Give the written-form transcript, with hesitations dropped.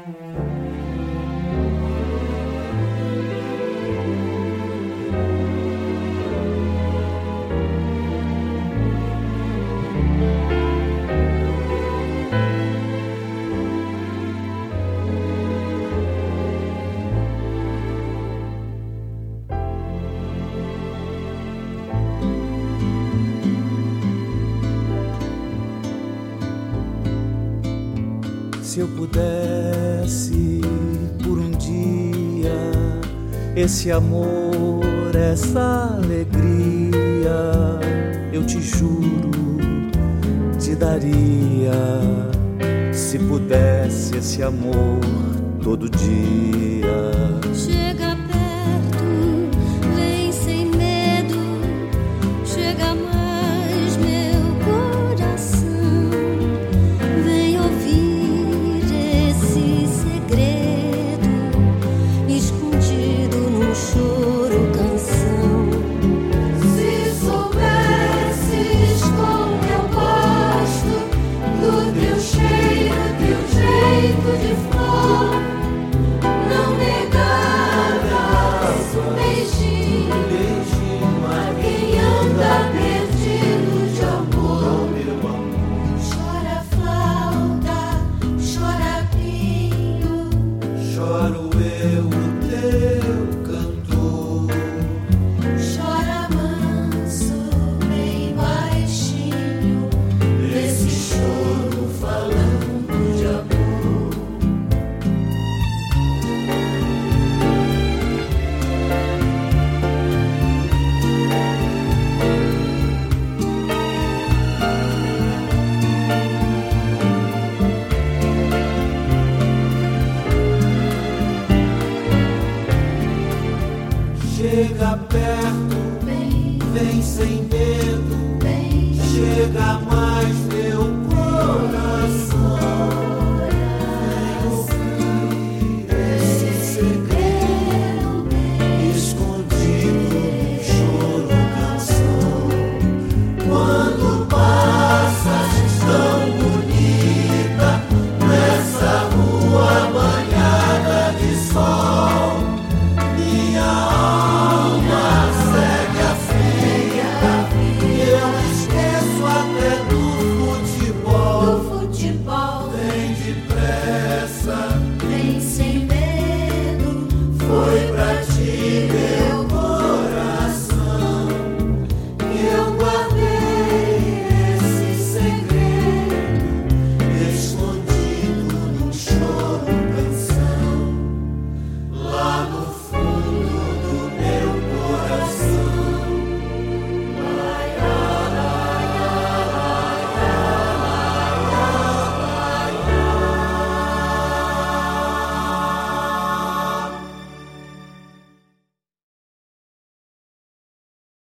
Se eu pudesse por um dia esse amor, essa alegria, eu te juro, te daria. Se pudesse esse amor todo dia. Chega perto, vem sem medo, chega mais meu coração, vem ouvir esse segredo escondido num choro, canção. Se soubesses como eu gosto do teu cheiro, teu jeito de flor, não negavas um beijinho a quem anda perdido de amor. Chora flauta, chora pinho, Choro eu, o teu cantor. chora manso, bem baixinho, esse choro falando de amor. Chega perto, Vem, vem sem medo, vem, chega mais.